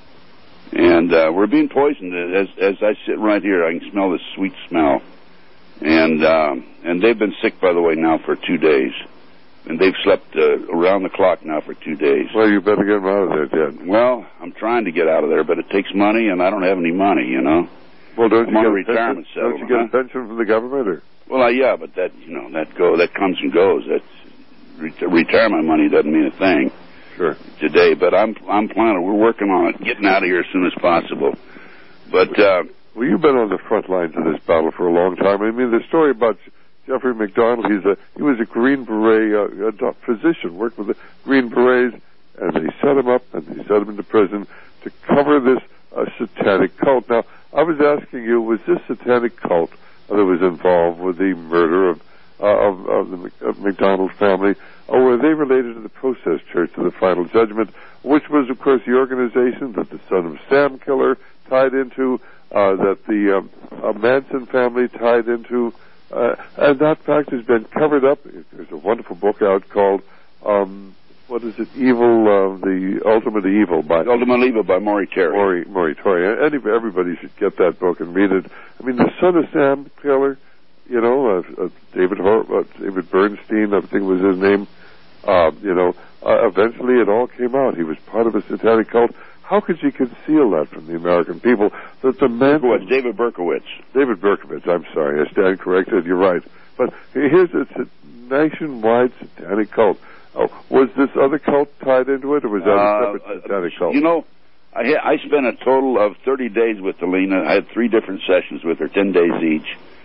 And uh, we're being poisoned. As, as I sit right here, I can smell this sweet smell. And um, and they've been sick, by the way, now for two days. And they've slept uh, around the clock now for two days. Well, you better get them out of there, Ted. Well, I'm trying to get out of there, but it takes money, and I don't have any money, you know. Well, don't I'm you on get a a retirement pension? settlement. Don't you get huh? a pension from the government, or? Well, uh, yeah, but that you know that go that comes and goes. That's ret- retirement money doesn't mean a thing. Sure. Today, but I'm I'm planning. We're working on it, getting out of here as soon as possible. But uh, well, you've been on the front lines of this battle for a long time. I mean, the story about Jeffrey McDonald. He's a he was a Green Beret uh, a physician, worked with the Green Berets, and they set him up and they set him into prison to cover this uh, satanic cult. Now, I was asking you, was this satanic cult that was involved with the murder of uh, of, of the of McDonald family, or were they related to the Process Church of the Final Judgment, which was, of course, the organization that the Son of Sam killer tied into, uh, that the um, uh, Manson family tied into, uh, and that fact has been covered up. There's a wonderful book out called, um, what is it, Evil, uh, The Ultimate Evil by... Ultimate Evil by Maury Terry. Maury, Maury Terry. Any, everybody should get that book and read it. I mean, the Son of Sam killer, you know, uh, uh, David Hor- uh, David Bernstein, I think was his name, uh, you know, uh, eventually it all came out. He was part of a satanic cult. How could you conceal that from the American people? That the man... Berkowitz, David Berkowitz. David Berkowitz, I'm sorry, I stand corrected, you're right. But here's it's a nationwide satanic cult. Oh, was this other cult tied into it, or was that a separate uh, satanic cult? You know, I, ha- I spent a total of thirty days with Alina. I had three different sessions with her, ten days each.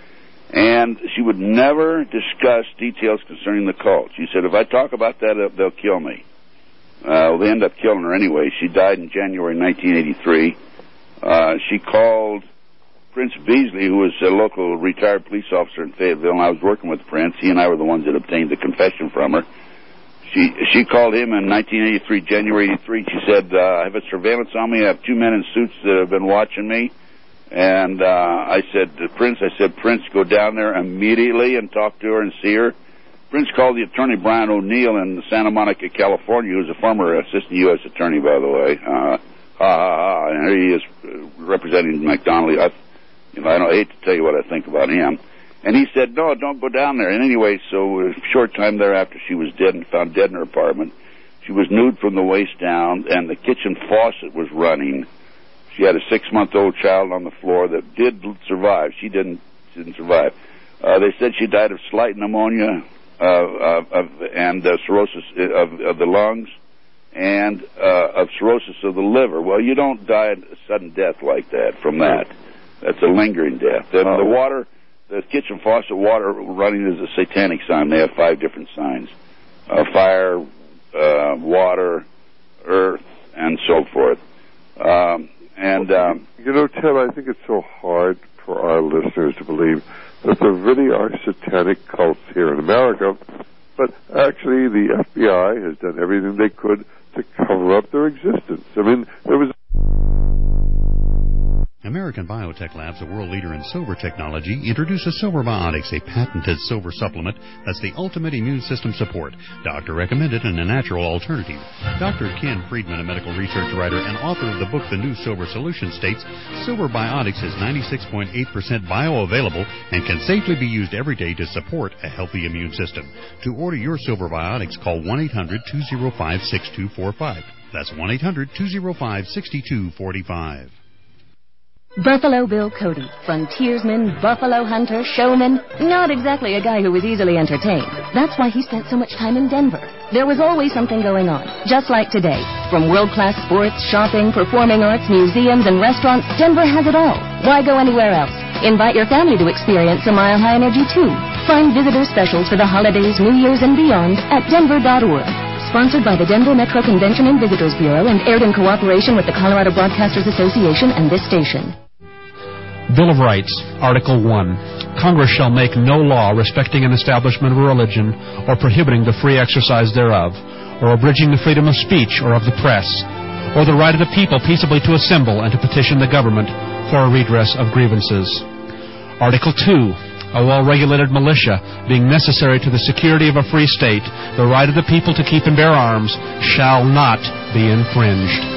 And she would never discuss details concerning the cult. She said, if I talk about that, they'll kill me. Uh, well, they ended up killing her anyway. She died in January nineteen eighty-three. Uh, she called Prince Beasley, who was a local retired police officer in Fayetteville, and I was working with Prince. He and I were the ones that obtained the confession from her. She she called him in nineteen eighty-three, January eighty-three. She said, uh, I have a surveillance on me. I have two men in suits that have been watching me. And uh, I said to Prince, I said, Prince, go down there immediately and talk to her and see her. Prince called the attorney, Brian O'Neill, in Santa Monica, California, who's a former assistant U S attorney, by the way. Uh, ha, ha, ha. And here he is uh, representing McDonald. I, you know, I don't I hate to tell you what I think about him. And he said, no, don't go down there. And anyway, so a short time thereafter, she was dead and found dead in her apartment. She was nude from the waist down, and the kitchen faucet was running. She had a six-month-old child on the floor that did survive. She didn't didn't survive. Uh, they said she died of slight pneumonia uh, uh, of, and uh, cirrhosis of, of the lungs and uh, of cirrhosis of the liver. Well, you don't die a sudden death like that from that. That's a lingering death. The, the water... The kitchen faucet water running is a satanic sign. They have five different signs. Uh, fire, uh, water, earth, and so forth. Um, and um, You know, Ted, I think it's so hard for our listeners to believe that there really are satanic cults here in America, but actually the F B I has done everything they could to cover up their existence. I mean, there was... American Biotech Labs, a world leader in silver technology, introduces Silver Biotics, a patented silver supplement that's the ultimate immune system support. Doctor recommended and a natural alternative. Doctor Ken Friedman, a medical research writer and author of the book The New Silver Solution, states, Silver Biotics is ninety-six point eight percent bioavailable and can safely be used every day to support a healthy immune system. To order your Silver Biotics, call one eight hundred two oh five six two four five. That's one eight hundred two oh five six two four five. Buffalo Bill Cody, frontiersman, buffalo hunter, showman, not exactly a guy who was easily entertained. That's why he spent so much time in Denver. There was always something going on, just like today. From world-class sports, shopping, performing arts, museums, and restaurants, Denver has it all. Why go anywhere else? Invite your family to experience a Mile High Energy, too. Find visitor specials for the holidays, New Year's, and beyond at denver dot org. Sponsored by the Denver Metro Convention and Visitors Bureau and aired in cooperation with the Colorado Broadcasters Association and this station. Bill of Rights, Article one. Congress shall make no law respecting an establishment of a religion or prohibiting the free exercise thereof, or abridging the freedom of speech or of the press, or the right of the people peaceably to assemble and to petition the government for a redress of grievances. Article two. A well-regulated militia, being necessary to the security of a free state, the right of the people to keep and bear arms shall not be infringed.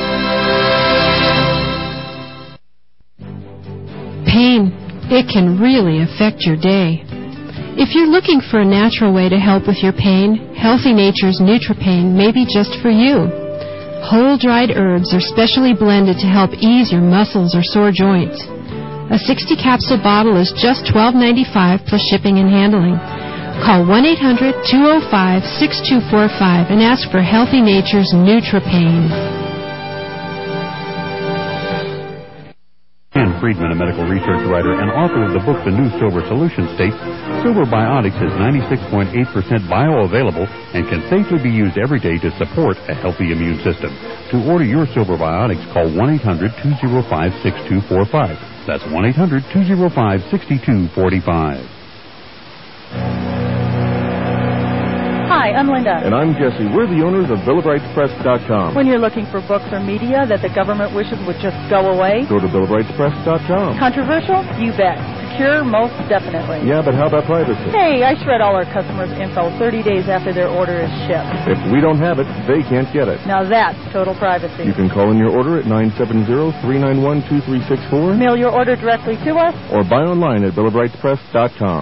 Pain, it can really affect your day. If you're looking for a natural way to help with your pain, Healthy Nature's NutriPain may be just for you. Whole dried herbs are specially blended to help ease your muscles or sore joints. A sixty capsule bottle is just twelve ninety-five plus shipping and handling. Call one eight hundred two oh five six two four five and ask for Healthy Nature's NutriPain. Ann Friedman, a medical research writer and author of the book The New Silver Solution, states, Silver Biotics is ninety-six point eight percent bioavailable and can safely be used every day to support a healthy immune system. To order your Silver Biotics, call one eight hundred two oh five six two four five. That's one eight hundred two oh five six two four five. Hi, I'm Linda. And I'm Jesse. We're the owners of Bill of Rights Press dot com. When you're looking for books or media that the government wishes would just go away, go to Bill of Rights Press dot com. Controversial? You bet. Secure? Most definitely. Yeah, but how about privacy? Hey, I shred all our customers' info thirty days after their order is shipped. If we don't have it, they can't get it. Now that's total privacy. You can call in your order at nine seven zero, three nine one, two three six four. Mail your order directly to us. Or buy online at Bill of Rights Press dot com.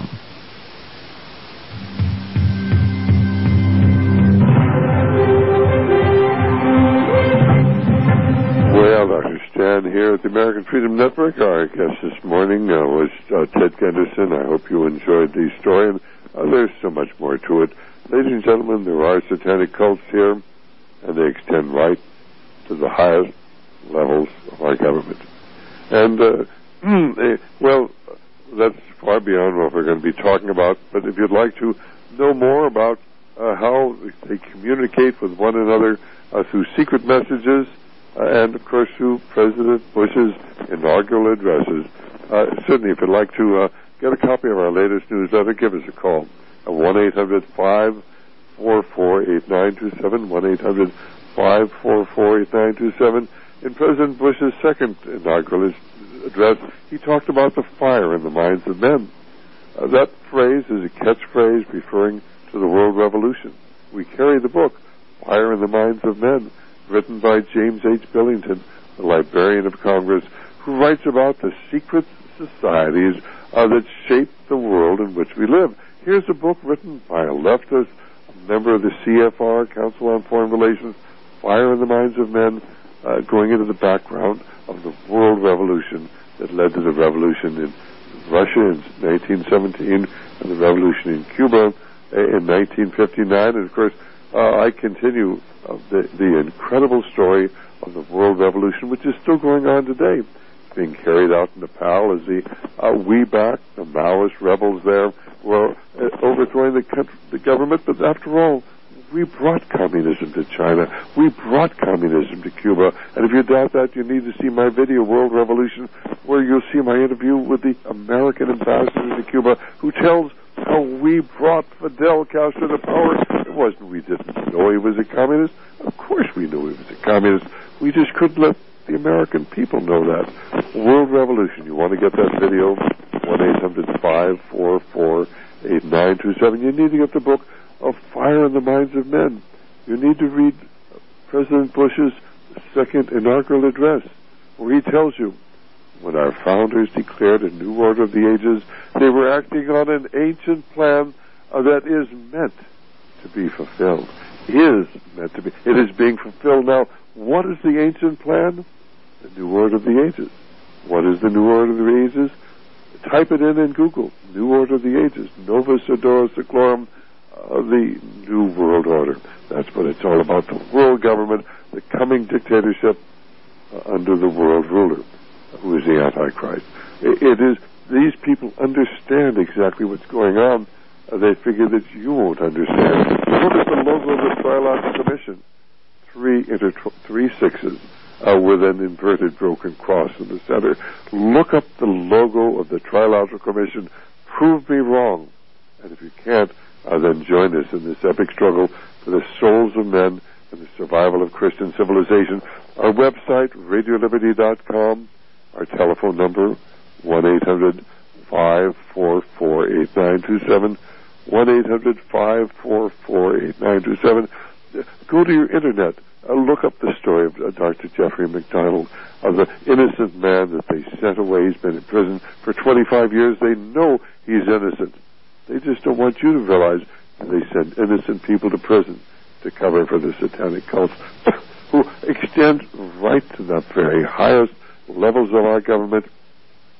Well, Doctor Stan here at the American Freedom Network. Our guest this morning uh, was uh, Ted Gunderson. I hope you enjoyed the story, and uh, there's so much more to it. Ladies and gentlemen, there are satanic cults here, and they extend right to the highest levels of our government. And, uh, they, well, that's far beyond what we're going to be talking about, but if you'd like to know more about uh, how they communicate with one another uh, through secret messages, Uh, and, of course, through President Bush's inaugural addresses. Uh, certainly, if you'd like to uh, get a copy of our latest newsletter, give us a call at one eight hundred five four four eight nine two seven, one eight hundred five four four eight nine two seven. In President Bush's second inaugural address, he talked about the fire in the minds of men. Uh, that phrase is a catchphrase referring to the world revolution. We carry the book, Fire in the Minds of Men, written by James H. Billington, the Librarian of Congress, who writes about the secret societies uh, that shape the world in which we live. Here's a book written by a leftist, a member of the C F R, Council on Foreign Relations, Fire in the Minds of Men, uh, going into the background of the world revolution that led to the revolution in Russia in nineteen seventeen and the revolution in Cuba in nineteen fifty-nine. And, of course, uh, I continue of the, the incredible story of the world revolution, which is still going on today. It's being carried out in Nepal as the uh, WeBack, the Maoist rebels there, were uh, overthrowing the, country, the government. But after all, we brought communism to China. We brought communism to Cuba. And if you doubt that, you need to see my video, World Revolution, where you'll see my interview with the American ambassador to Cuba, who tells how we brought Fidel Castro to power. It wasn't we didn't know he was a communist. Of course we knew he was a communist. We just couldn't let the American people know that. World Revolution. You want to get that video? one eight hundred five four four eight nine two seven. You need to get the book of Fire in the Minds of Men. You need to read President Bush's second inaugural address, where he tells you, when our founders declared a new order of the ages, they were acting on an ancient plan uh, that is meant to be fulfilled. Is meant to be. It is being fulfilled now. What is the ancient plan? The new order of the ages. What is the new order of the ages? Type it in in Google. New order of the ages. Novus Ordo Seclorum, uh, the new world order. That's what it's all about. The world government, the coming dictatorship uh, under the world ruler, who is the Antichrist. It, it is, these people understand exactly what's going on. Uh, they figure that you won't understand. Look at the logo of the Trilateral Commission. Three, inter- three sixes uh, with an inverted broken cross in the center. Look up the logo of the Trilateral Commission. Prove me wrong. And if you can't, uh, then join us in this epic struggle for the souls of men and the survival of Christian civilization. Our website, radio liberty dot com. Our telephone number, one eight hundred five four four eight nine two seven, one eight hundred five four four eight nine two seven. Go to your internet. Uh, look up the story of uh, Doctor Jeffrey McDonald, of the innocent man that they sent away. He's been in prison for twenty-five years. They know he's innocent. They just don't want you to realize that they send innocent people to prison to cover for the satanic cults who extend right to the very highest levels of our government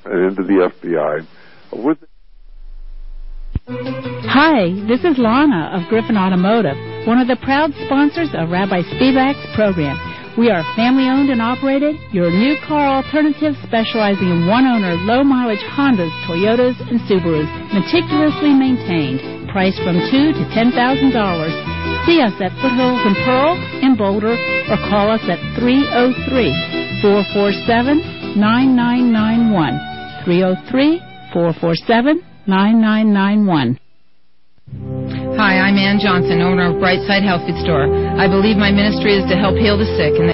and into the F B I. With Hi, this is Lana of Griffin Automotive, one of the proud sponsors of Rabbi Spivak's program. We are family-owned and operated, your new car alternative specializing in one-owner, low-mileage Hondas, Toyotas, and Subarus, meticulously maintained, priced from two thousand to ten thousand dollars. See us at Foothills and Pearl in Boulder, or call us at three oh three, four four seven, nine nine nine one, three oh three, four four seven, nine nine nine one. Hi, I'm Ann Johnson, owner of Brightside Health Food Store. I believe my ministry is to help heal the sick and